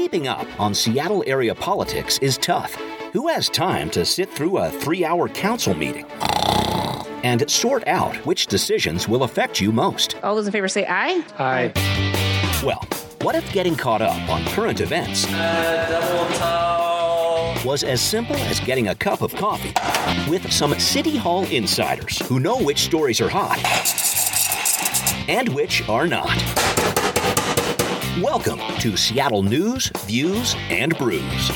Keeping up on Seattle area politics is tough. Who has time to sit through a 3-hour council meeting and sort out which decisions will affect you most? All those in favor say aye. Aye. Well, what if getting caught up on current events was as simple as getting a cup of coffee with some City Hall insiders who know which stories are hot and which are not? Welcome to Seattle News, Views, and Brews.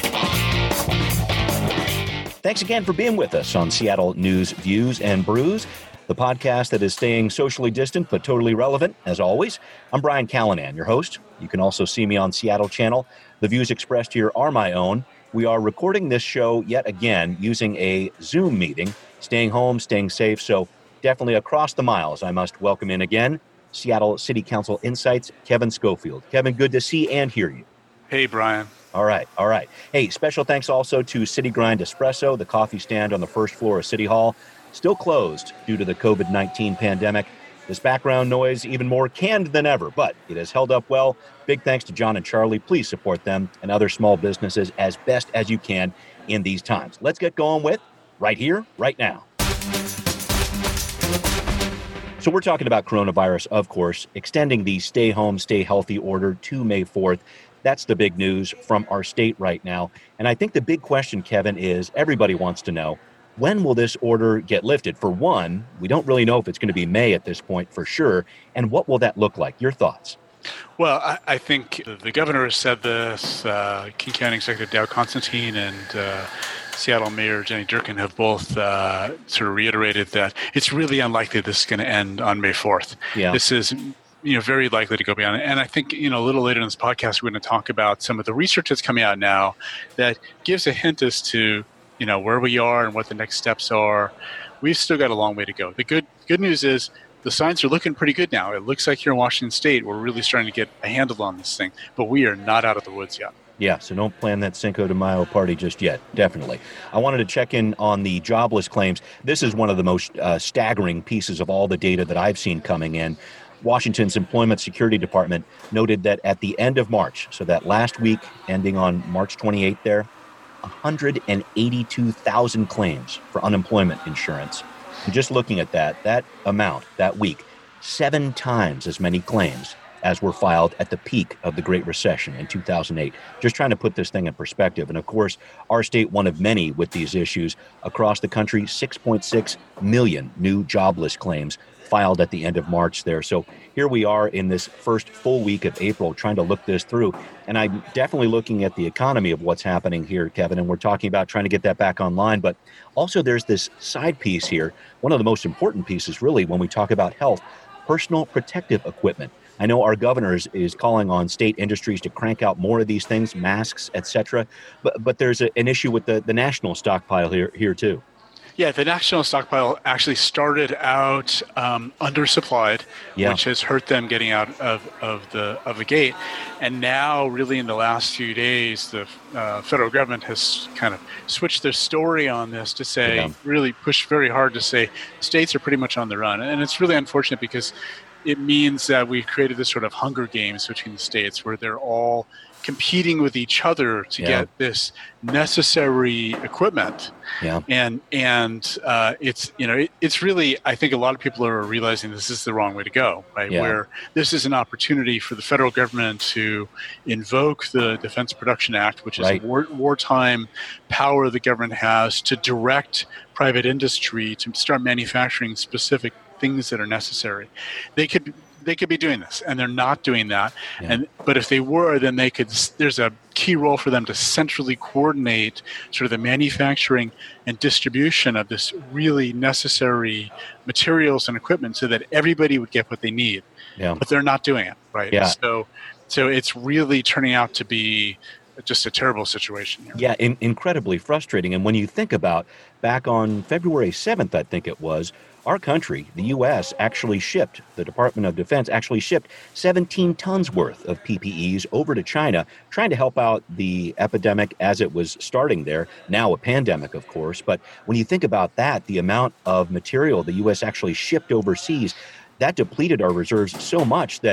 Thanks again for being with us on Seattle News, Views, and Brews, the podcast that is staying socially distant but totally relevant, as always. I'm Brian Callanan, your host. You can also see me on Seattle Channel. The views expressed here are my own. We are recording this show yet again using a Zoom meeting, staying home, staying safe, so definitely across the miles, I must welcome in again Seattle City Council Insights, Kevin Schofield. Kevin, good to see and hear you. Hey, Brian. All right. Hey, special thanks also to City Grind Espresso, the coffee stand on the first floor of City Hall, still closed due to the COVID-19 pandemic. This background noise even more canned than ever, but it has held up well. Big thanks to John and Charlie. Please support them and other small businesses as best as you can in these times. Let's get going with Right Here, Right Now. So we're talking about coronavirus, of course, extending the stay home, stay healthy order to May 4th. That's the big news from our state right now. And I think the big question, Kevin, is everybody wants to know, when will this order get lifted? For one, we don't really know if it's going to be May at this point for sure. And what will that look like? Your thoughts? Well, I think the governor has said this. King County Executive Dow Constantine and Seattle Mayor Jenny Durkan have both sort of reiterated that it's really unlikely this is going to end on May 4th. Yeah. This is very likely to go beyond it. And I think, a little later in this podcast, we're going to talk about some of the research that's coming out now that gives a hint as to, where we are and what the next steps are. We've still got a long way to go. The good news is the signs are looking pretty good now. It looks like here in Washington State, we're really starting to get a handle on this thing, but we are not out of the woods yet. Yeah, so don't plan that Cinco de Mayo party just yet, definitely. I wanted to check in on the jobless claims. This is one of the most staggering pieces of all the data that I've seen coming in. Washington's Employment Security Department noted that at the end of March, so that last week ending on March 28th there, 182,000 claims for unemployment insurance. And just looking at that amount, that week, 7 times as many claims as were filed at the peak of the Great Recession in 2008. Just trying to put this thing in perspective. And of course, our state, one of many with these issues. Across the country, 6.6 million new jobless claims filed at the end of March there. So here we are in this first full week of April trying to look this through. And I'm definitely looking at the economy of what's happening here, Kevin, and we're talking about trying to get that back online. But also there's this side piece here, one of the most important pieces really when we talk about health, personal protective equipment. I know our governor is calling on state industries to crank out more of these things, masks, et cetera. But there's an issue with the national stockpile here too. Yeah, the national stockpile actually started out undersupplied, which has hurt them getting out of the gate. And now, really, in the last few days, the federal government has kind of switched their story on this to say, really push very hard to say states are pretty much on the run. And it's really unfortunate because it means that we've created this sort of Hunger Games between the states where they're all competing with each other to get this necessary equipment. And it's really, I think a lot of people are realizing this is the wrong way to go, right? Where this is an opportunity for the federal government to invoke the Defense Production Act, which is a wartime power the government has to direct private industry to start manufacturing specific things that are necessary. They could be doing this, and they're not doing that. But if they were, then there's a key role for them to centrally coordinate sort of the manufacturing and distribution of this really necessary materials and equipment so that everybody would get what they need. But they're not doing it, right? So it's really turning out to be just a terrible situation here. Yeah, incredibly frustrating. And when you think about back on February 7th, I think it was, our country, the U.S., the Department of Defense actually shipped 17 tons worth of PPEs over to China, trying to help out the epidemic as it was starting there, now a pandemic, of course. But when you think about that, the amount of material the U.S. actually shipped overseas, that depleted our reserves so much that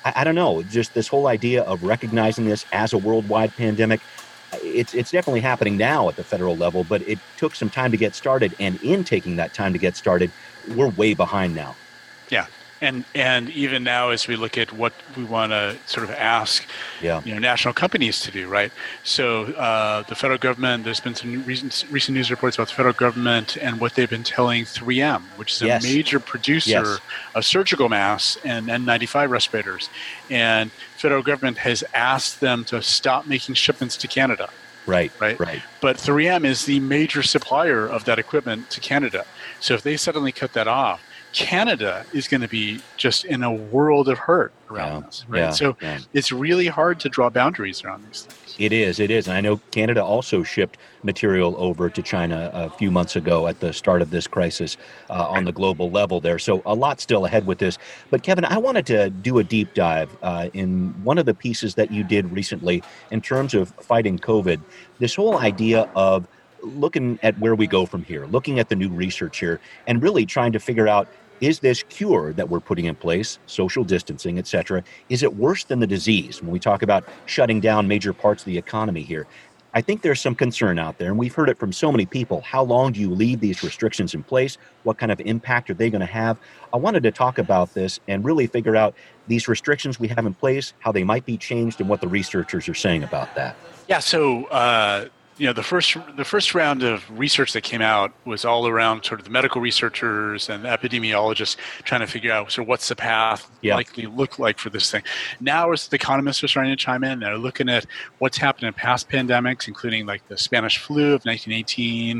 I don't know, just this whole idea of recognizing this as a worldwide pandemic. It's definitely happening now at the federal level, but it took some time to get started. And in taking that time to get started, we're way behind now. Yeah. And even now, as we look at what we want to sort of ask, national companies to do, right? So the federal government, there's been some recent news reports about the federal government and what they've been telling 3M, which is a major producer of surgical masks and N95 respirators. And federal government has asked them to stop making shipments to Canada. Right. But 3M is the major supplier of that equipment to Canada. So if they suddenly cut that off, Canada is going to be just in a world of hurt around this, right? So it's really hard to draw boundaries around these things. It is. And I know Canada also shipped material over to China a few months ago at the start of this crisis on the global level there. So a lot still ahead with this. But Kevin, I wanted to do a deep dive in one of the pieces that you did recently in terms of fighting COVID, this whole idea of looking at where we go from here, looking at the new research here, and really trying to figure out, is this cure that we're putting in place, social distancing, et cetera, is it worse than the disease? When we talk about shutting down major parts of the economy here, I think there's some concern out there, and we've heard it from so many people. How long do you leave these restrictions in place? What kind of impact are they going to have? I wanted to talk about this and really figure out these restrictions we have in place, how they might be changed, and what the researchers are saying about that. Yeah, so the first round of research that came out was all around sort of the medical researchers and the epidemiologists trying to figure out sort of what's the path likely look like for this thing. Now, as the economists are starting to chime in, they're looking at what's happened in past pandemics, including like the Spanish flu of 1918,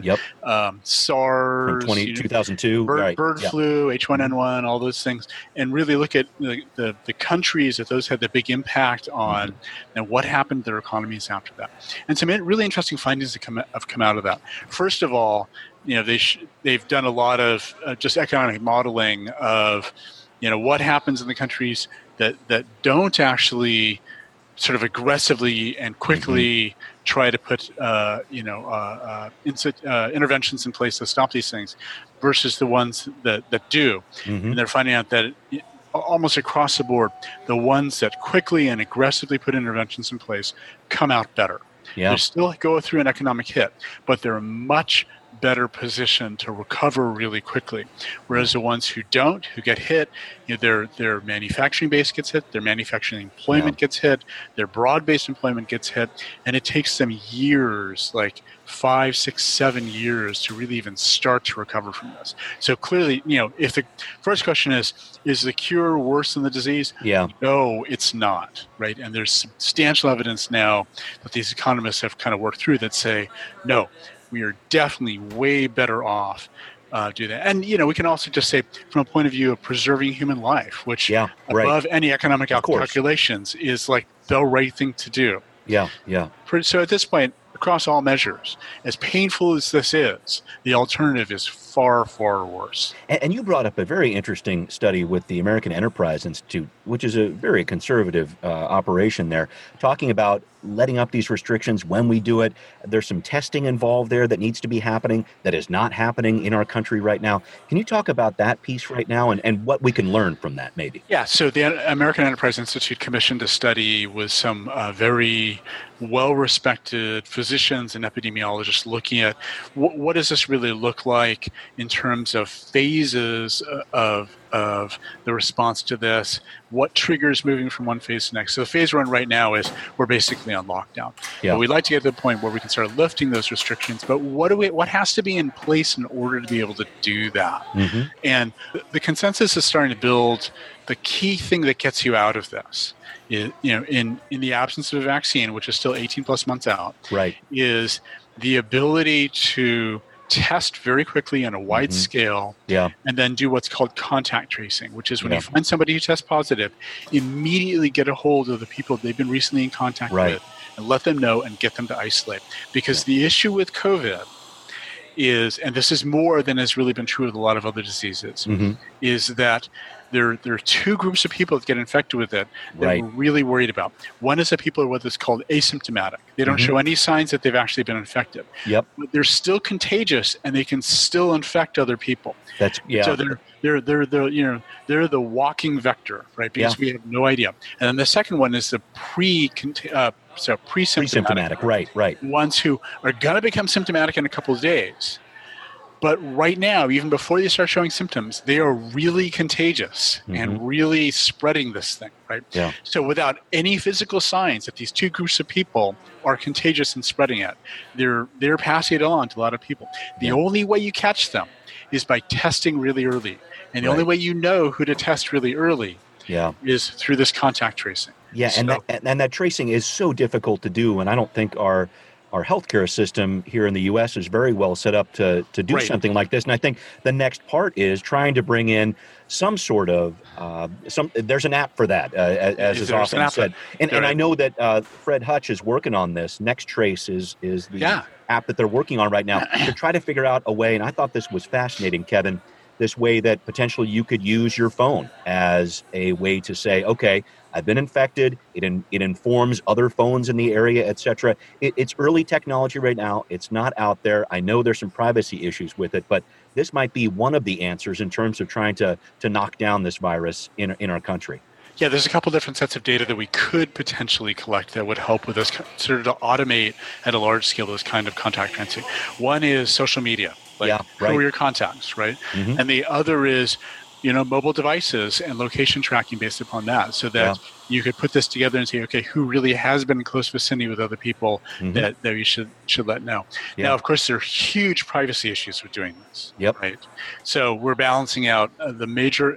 SARS, from 2002, bird flu, H1N1, all those things, and really look at the countries that those had the big impact on, and what happened to their economies after that. And some really interesting findings that have come out of that. First of all, they've done a lot of just economic modeling of, what happens in the countries that don't actually sort of aggressively and quickly try to put interventions in place to stop these things, versus the ones that do. And they're finding out that almost across the board, the ones that quickly and aggressively put interventions in place come out better. They still go through an economic hit, but they're much better positioned to recover really quickly. Whereas the ones who don't, who get hit, their manufacturing base gets hit, their manufacturing employment gets hit, their broad-based employment gets hit, and it takes them years, like 5, 6, 7 years to really even start to recover from this. So clearly, if the first question is the cure worse than the disease? No, it's not, right? And there's substantial evidence now that these economists have kind of worked through that say, no, we are definitely way better off do that. And, we can also just say from a point of view of preserving human life, which above any economic calculations is like the right thing to do. So at this point, across all measures, as painful as this is, the alternative is far, far worse. And you brought up a very interesting study with the American Enterprise Institute, which is a very conservative operation there, talking about letting up these restrictions when we do it. There's some testing involved there that needs to be happening that is not happening in our country right now. Can you talk about that piece right now and what we can learn from that maybe? Yeah, so the American Enterprise Institute commissioned a study with some very well-respected physicians and epidemiologists looking at what does this really look like in terms of phases of the response to this, what triggers moving from one phase to the next. So the phase we're in right now is we're basically on lockdown. But we'd like to get to the point where we can start lifting those restrictions, but what has to be in place in order to be able to do that? And the consensus is starting to build. The key thing that gets you out of this is, in the absence of a vaccine, which is still 18 plus months out, is the ability to test very quickly on a wide scale, and then do what's called contact tracing, which is when you find somebody who tests positive, immediately get a hold of the people they've been recently in contact with and let them know and get them to isolate. Because the issue with COVID is, and this is more than has really been true with a lot of other diseases, is that there are two groups of people that get infected with it that right. we're really worried about. One is the people who are what is called asymptomatic. They don't show any signs that they've actually been infected. Yep. But they're still contagious, and they can still infect other people. So they're the walking vector, right? Because we have no idea. And then the second one is the pre-symptomatic. Right. Ones who are going to become symptomatic in a couple of days. But right now, even before they start showing symptoms, they are really contagious and really spreading this thing, right? Yeah. So without any physical signs that these two groups of people are contagious and spreading it, they're passing it on to a lot of people. The only way you catch them is by testing really early. And the only way you know who to test really early is through this contact tracing. Yeah, so, and that tracing is so difficult to do, and I don't think our healthcare system here in the U.S. is very well set up to do something like this. And I think the next part is trying to bring in some sort of there's an app for that, as is often said. And I know that Fred Hutch is working on this. NextTrace is the app that they're working on right now to try to figure out a way. And I thought this was fascinating, Kevin. This way that potentially you could use your phone as a way to say, okay, I've been infected. It informs other phones in the area, et cetera. It's early technology right now. It's not out there. I know there's some privacy issues with it, but this might be one of the answers in terms of trying to knock down this virus in our country. Yeah, there's a couple different sets of data that we could potentially collect that would help with this, sort of to automate at a large scale this kind of contact tracing. One is social media. Who are your contacts, right? And the other is, mobile devices and location tracking based upon that, so that you could put this together and say, okay, who really has been in close vicinity with other people that we should let know. Now, of course, there are huge privacy issues with doing this. Right. So we're balancing out a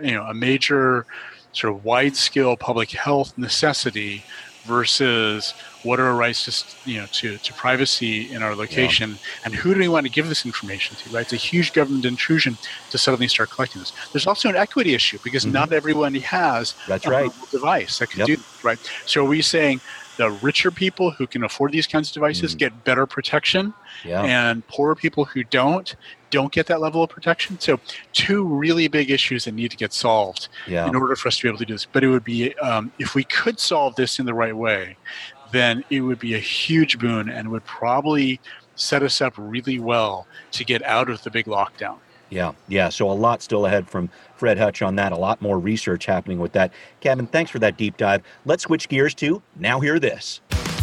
major sort of wide-scale public health necessity versus what are our rights to privacy in our location, and who do we want to give this information to, right? It's a huge government intrusion to suddenly start collecting this. There's also an equity issue because not everyone has a mobile device that can do this, right? So are we saying the richer people who can afford these kinds of devices get better protection, and poorer people who don't get that level of protection? So two really big issues that need to get solved in order for us to be able to do this. But it would be, if we could solve this in the right way, then it would be a huge boon and would probably set us up really well to get out of the big lockdown. Yeah. So a lot still ahead from Fred Hutch on that. A lot more research happening with that. Kevin, thanks for that deep dive. Let's switch gears to Now Hear This.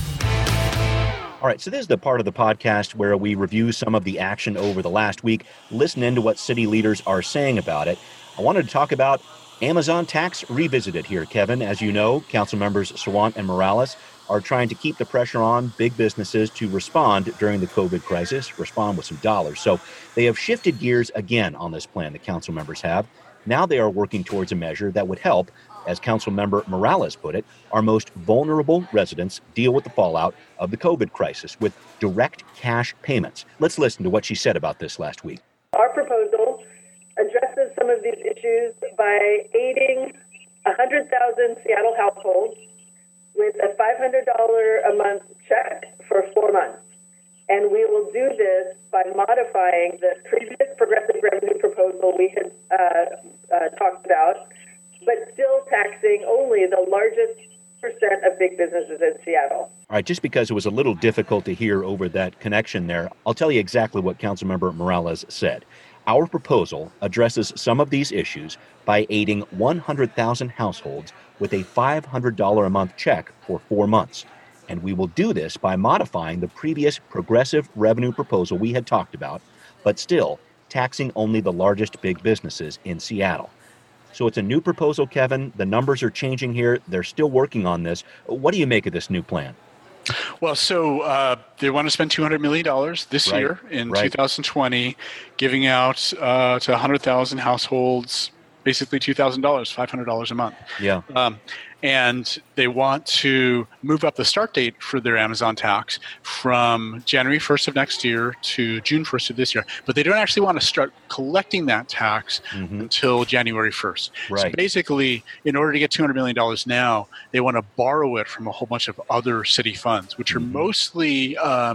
All right, so this is the part of the podcast where we review some of the action over the last week, listen into what city leaders are saying about it. I wanted to talk about Amazon Tax Revisited here, Kevin. As you know, council members Sawant and Morales are trying to keep the pressure on big businesses to respond during the COVID crisis, respond with some dollars. So they have shifted gears again on this plan, the council members have. Now they are working towards a measure that would help, as council member Morales put it, our most vulnerable residents deal with the fallout of the COVID crisis with direct cash payments. Let's listen to what she said about this last week. Our proposal addresses some of these issues by aiding 100,000 Seattle households with a $500 a month check for 4 months. And we will do this by modifying the previous progressive revenue proposal we had talked about, but still taxing only the largest percent of big businesses in Seattle. All right, just because it was a little difficult to hear over that connection there, I'll tell you exactly what Councilmember Morales said. Our proposal addresses some of these issues by aiding 100,000 households with a $500 a month check for 4 months. And we will do this by modifying the previous progressive revenue proposal we had talked about, but still taxing only the largest big businesses in Seattle. So it's a new proposal, Kevin. The numbers are changing here. They're still working on this. What do you make of this new plan? Well, so they want to spend $200 million this year in 2020, giving out to 100,000 households basically $2,000, $500 a month. Yeah. And they want to move up the start date for their Amazon tax from January 1st of next year to June 1st of this year. But they don't actually want to start collecting that tax until January 1st. Right. So basically, in order to get $200 million now, they want to borrow it from a whole bunch of other city funds, which are mostly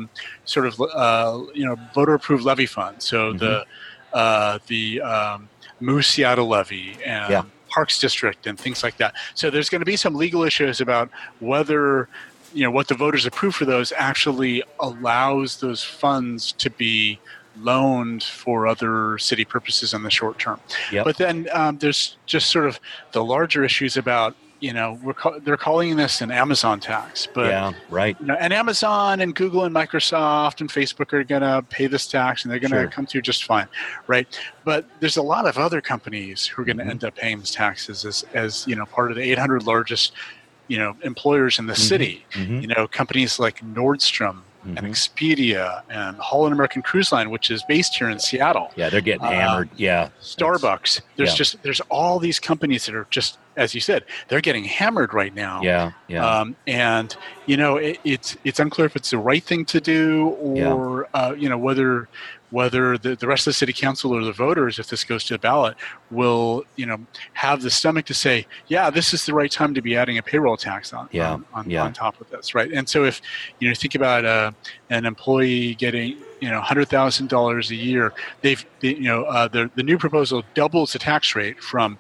voter-approved levy funds. So the Move Seattle levy and Parks District and things like that. So there's going to be some legal issues about whether what the voters approve for those actually allows those funds to be loaned for other city purposes in the short term. Yep. But then there's just sort of the larger issues about they're calling this an Amazon tax, but yeah, right. And Amazon and Google and Microsoft and Facebook are going to pay this tax, and they're going to come through just fine, right? But there's a lot of other companies who are going to end up paying these taxes as part of the 800 largest employers in the city. Companies like Nordstrom and Expedia and Holland American Cruise Line, which is based here in Seattle. Yeah, they're getting hammered. Starbucks. There's all these companies that are just, as you said, they're getting hammered right now. And it's unclear if it's the right thing to do or whether the rest of the city council or the voters, if this goes to the ballot, will have the stomach to say, this is the right time to be adding a payroll tax on top of this, right? And so if think about an employee getting $100,000 a year, the new proposal doubles the tax rate from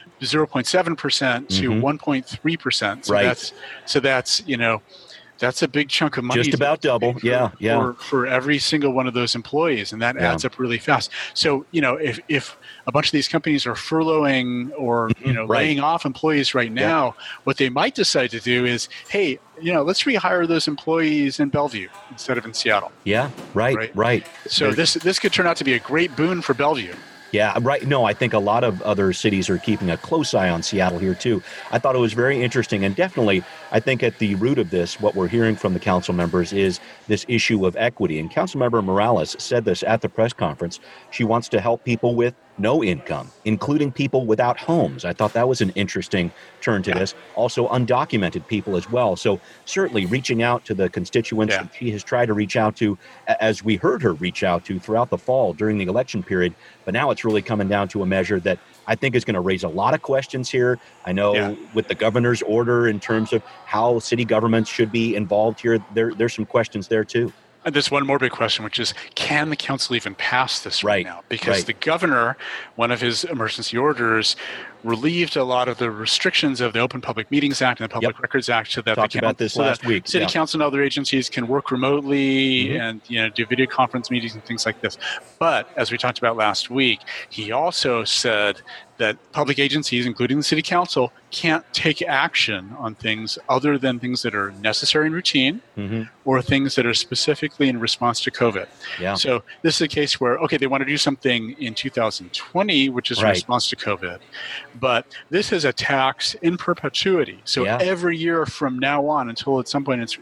0.7% to 1.3%. So that's a big chunk of money. Just about double, for every single one of those employees, and that adds up really fast. So, if a bunch of these companies are furloughing or laying off employees right now, what they might decide to do is, hey, let's rehire those employees in Bellevue instead of in Seattle. Yeah, right. So this could turn out to be a great boon for Bellevue. Yeah, right. No, I think a lot of other cities are keeping a close eye on Seattle here, too. I thought it was very interesting. And definitely, I think at the root of this, what we're hearing from the council members is this issue of equity. And Councilmember Morales said this at the press conference. She wants to help people with no income, including people without homes. I thought that was an interesting turn to this. Also, undocumented people as well. So certainly reaching out to the constituents that she has tried to reach out to, as we heard her reach out to throughout the fall during the election period. But now it's really coming down to a measure that I think is going to raise a lot of questions here. I know with the governor's order in terms of how city governments should be involved here, there's some questions there too. And there's one more big question, which is, can the council even pass this right now? Because the governor, one of his emergency orders, relieved a lot of the restrictions of the Open Public Meetings Act and the Public Records Act, so that talked about this last week. City council and other agencies can work remotely and do video conference meetings and things like this. But as we talked about last week, he also said that public agencies, including the city council, can't take action on things other than things that are necessary and routine or things that are specifically in response to COVID. So this is a case where, they want to do something in 2020, which is in response to COVID. But this is a tax in perpetuity. So every year from now on, until at some point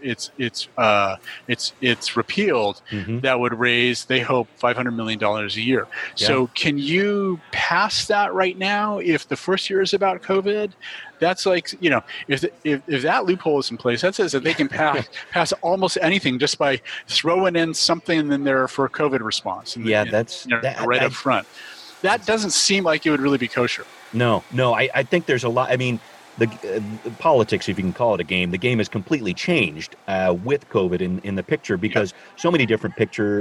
it's repealed, that would raise, they hope, $500 million a year. So can you pass that right now if the first year is about COVID? That's like, if that loophole is in place, that says that they can pass almost anything just by throwing in something in there for a COVID response. That's right up front. That doesn't seem like it would really be kosher. No, I think there's a lot. I mean, the politics, if you can call it a game, the game has completely changed with COVID in the picture because so many different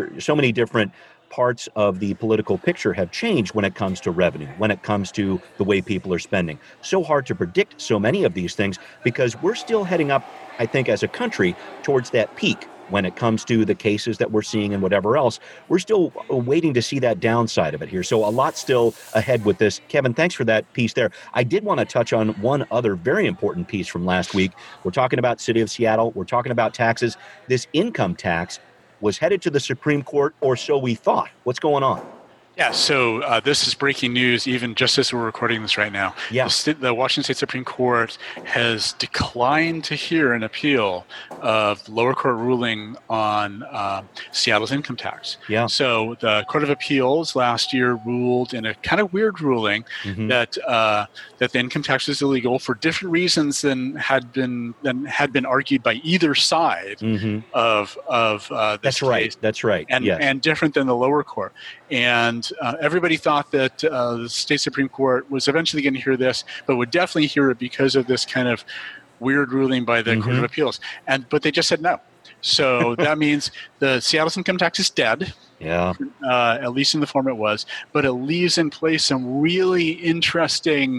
parts of the political picture have changed when it comes to revenue, when it comes to the way people are spending. So hard to predict so many of these things because we're still heading up, I think, as a country towards that peak when it comes to the cases that we're seeing and whatever else. We're still waiting to see that downside of it here. So a lot still ahead with this. Kevin, thanks for that piece there. I did want to touch on one other very important piece from last week. We're talking about City of Seattle. We're talking about taxes. This income tax was headed to the Supreme Court, or so we thought. What's going on? Yeah, so this is breaking news even just as we're recording this right now. The Washington State Supreme Court has declined to hear an appeal of the lower court ruling on Seattle's income tax. So the Court of Appeals last year ruled in a kind of weird ruling that the income tax is illegal for different reasons than had been argued by either side of this case. That's right. And different than the lower court. And everybody thought that the state Supreme Court was eventually going to hear this, but would definitely hear it because of this kind of weird ruling by the Court of Appeals. But they just said no. So that means the Seattle's income tax is dead. At least in the form it was. But it leaves in place some really interesting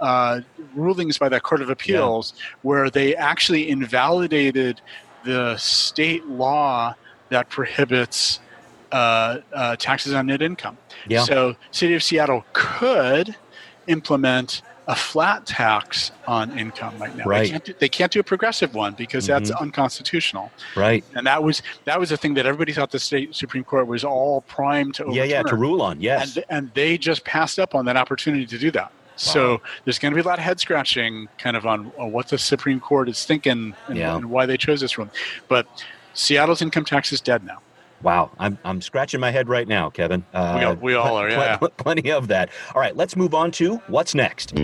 rulings by that Court of Appeals where they actually invalidated the state law that prohibits taxes on net income. Yeah. So City of Seattle could implement a flat tax on income right now. Right. They can't do a progressive one because that's unconstitutional. Right. And that was a thing that everybody thought the state Supreme Court was all primed to overturn. To rule on, yes. And they just passed up on that opportunity to do that. Wow. So there's going to be a lot of head scratching kind of on what the Supreme Court is thinking and why they chose this ruling. But Seattle's income tax is dead now. Wow, I'm scratching my head right now, Kevin. We all are, yeah. Plenty of that. All right, let's move on to what's next.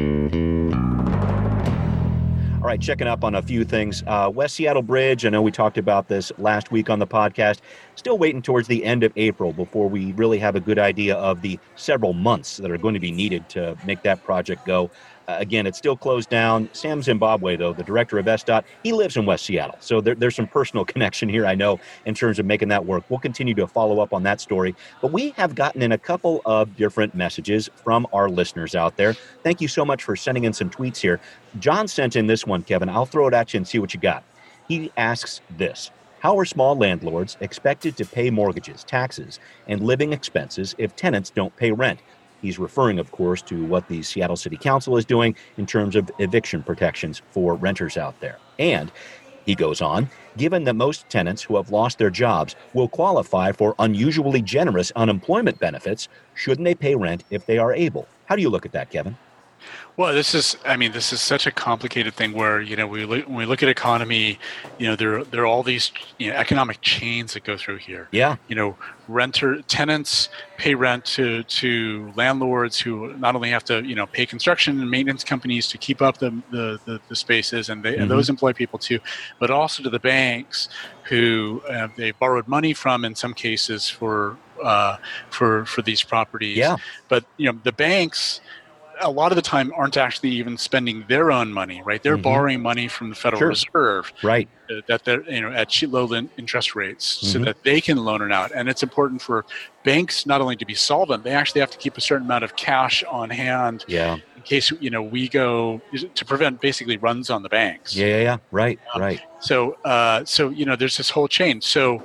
All right, checking up on a few things. West Seattle Bridge, I know we talked about this last week on the podcast. Still waiting towards the end of April before we really have a good idea of the several months that are going to be needed to make that project go. Again, it's still closed down. Sam Zimbabwe, though, the director of SDOT, he lives in West Seattle. So there's some personal connection here, I know, in terms of making that work. We'll continue to follow up on that story. But we have gotten in a couple of different messages from our listeners out there. Thank you so much for sending in some tweets here. John sent in this one, Kevin. I'll throw it at you and see what you got. He asks this: how are small landlords expected to pay mortgages, taxes, and living expenses if tenants don't pay rent? He's referring, of course, to what the Seattle City Council is doing in terms of eviction protections for renters out there. And he goes on, given that most tenants who have lost their jobs will qualify for unusually generous unemployment benefits, shouldn't they pay rent if they are able? How do you look at that, Kevin? Well, this is such a complicated thing where, when we look at economy, there are all these economic chains that go through here. Yeah. Tenants pay rent to landlords who not only have to, pay construction and maintenance companies to keep up the spaces, and and those employ people too, but also to the banks who they borrowed money from in some cases for these properties. Yeah. But the banks, a lot of the time, aren't actually even spending their own money, right? They're borrowing money from the Federal Reserve, right? That they're at low interest rates, so that they can loan it out. And it's important for banks not only to be solvent; they actually have to keep a certain amount of cash on hand, in case we go to prevent basically runs on the banks. Right. So there's this whole chain. So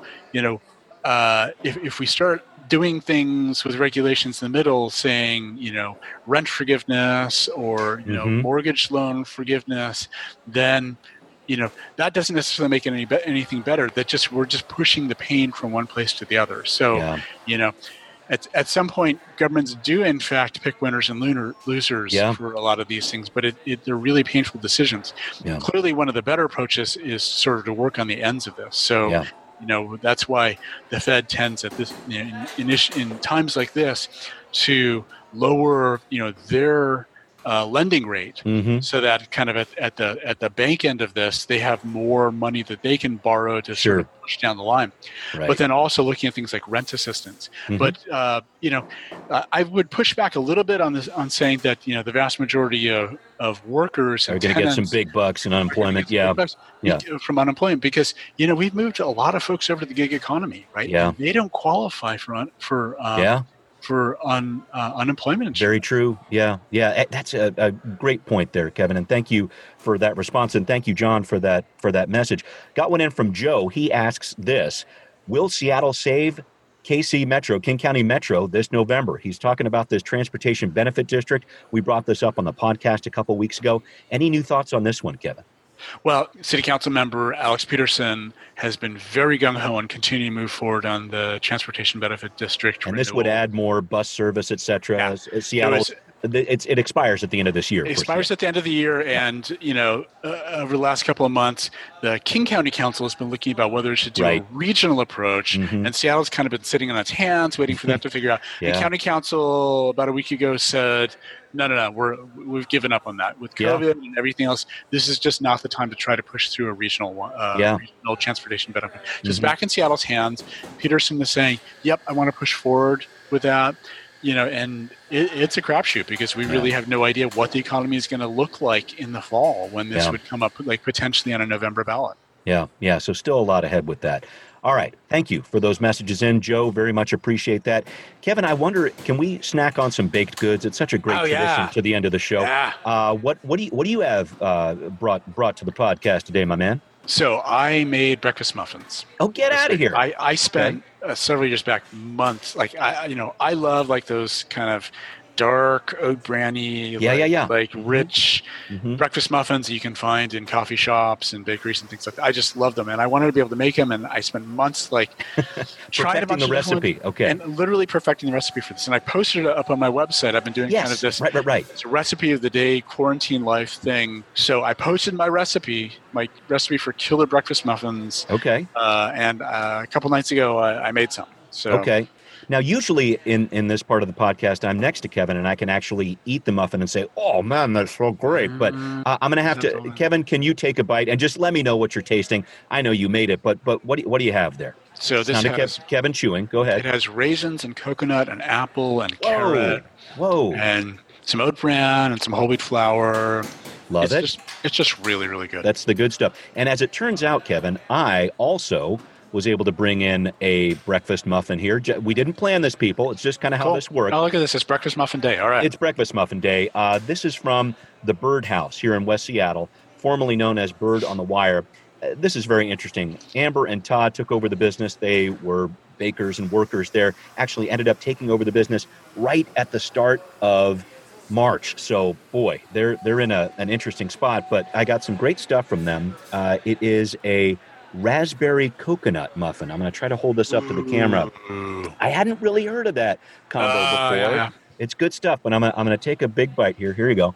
if we start doing things with regulations in the middle, saying, rent forgiveness or, mortgage loan forgiveness, then, that doesn't necessarily make it anything better. We're just pushing the pain from one place to the other. So, at some point, governments do, in fact, pick winners and losers for a lot of these things, but they're really painful decisions. Yeah. Clearly, one of the better approaches is sort of to work on the ends of this. So, that's why the Fed tends at this in times like this to lower their lending rate, so that kind of at the bank end of this, they have more money that they can borrow to sort of push down the line. Right. But then also looking at things like rent assistance. But I would push back a little bit on saying that the vast majority of workers are going to get some big bucks in unemployment. From unemployment, because we've moved a lot of folks over to the gig economy, right? Yeah, and they don't qualify for unemployment insurance. Very true. Yeah. That's a great point there, Kevin. And thank you for that response. And thank you, John, for that message. Got one in from Joe. He asks this: will Seattle save KC Metro, King County Metro, this November? He's talking about this transportation benefit district. We brought this up on the podcast a couple weeks ago. Any new thoughts on this one, Kevin? Well, City Council member Alex Peterson has been very gung-ho and continuing to move forward on the transportation benefit district. And this would add more bus service, et cetera. Yeah. Seattle, it expires at the end of this year. It expires at the end of the year, and over the last couple of months, the King County Council has been looking about whether it should do a regional approach, and Seattle's kind of been sitting on its hands, waiting for that to figure out. The County Council about a week ago said, no, we've given up on that with COVID and everything else. This is just not the time to try to push through a regional transportation benefit. Just back in Seattle's hands. Peterson is saying, "Yep, I want to push forward with that." And it's a crapshoot because we really have no idea what the economy is going to look like in the fall when this would come up, like potentially on a November ballot. Yeah. So still a lot ahead with that. All right. Thank you for those messages in, Joe. Very much appreciate that. Kevin, I wonder, can we snack on some baked goods? It's such a great tradition to the end of the show. Yeah. What do you have brought to the podcast today, my man? So I made breakfast muffins. Oh, get out of here! I spent several years back, months. Like I love like those kind of dark oat brandy, like rich breakfast muffins that you can find in coffee shops and bakeries and things like that. I just love them, and I wanted to be able to make them, and I spent months like trying a bunch the recipe, and literally perfecting the recipe for this. And I posted it up on my website. I've been doing kind of this, right. It's a recipe of the day quarantine life thing. So I posted my recipe for killer breakfast muffins. Okay, and a couple nights ago, I made some. So okay. Now, usually in this part of the podcast, I'm next to Kevin, and I can actually eat the muffin and say, "Oh man, that's so great!" But I'm going to have to. Kevin, can you take a bite and just let me know what you're tasting? I know you made it, but what do you have there? So this has Kevin chewing. Go ahead. It has raisins and coconut and apple and carrot. Whoa! And some oat bran and some whole wheat flour. Love it. It's just really, really good. That's the good stuff. And as it turns out, Kevin, I also was able to bring in a breakfast muffin here. We didn't plan this, people. It's just kind of how this works. Oh, look at this. It's breakfast muffin day. All right. It's breakfast muffin day. This is from the Bird House here in West Seattle, formerly known as Bird on the Wire. This is very interesting. Amber and Todd took over the business. They were bakers and workers there, actually ended up taking over the business right at the start of March. So, boy, they're in an interesting spot. But I got some great stuff from them. It is a raspberry coconut muffin. I'm going to try to hold this up to the camera. I hadn't really heard of that combo before. Yeah. It's good stuff, but I'm going to take a big bite here. Here you go.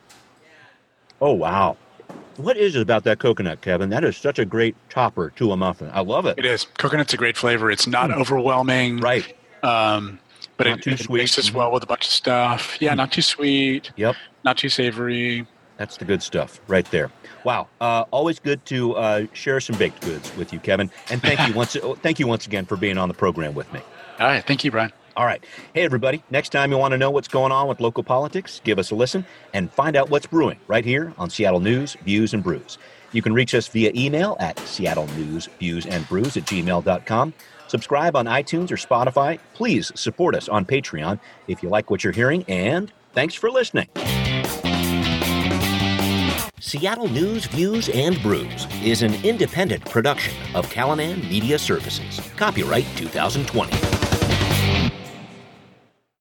Oh, wow. What is it about that coconut, Kevin? That is such a great topper to a muffin. I love it. It is. Coconut's a great flavor. It's not overwhelming. Right. But it mixes well with a bunch of stuff. Yeah, not too sweet. Yep. Not too savory. That's the good stuff right there. Wow. Always good to share some baked goods with you, Kevin. And thank you once again for being on the program with me. All right. Thank you, Brian. All right. Hey, everybody. Next time you want to know what's going on with local politics, give us a listen and find out what's brewing right here on Seattle News, Views, and Brews. You can reach us via email at seattlenewsviewsandbrews@gmail.com. Subscribe on iTunes or Spotify. Please support us on Patreon if you like what you're hearing. And thanks for listening. Seattle News, Views, and Brews is an independent production of Callanan Media Services. Copyright 2020.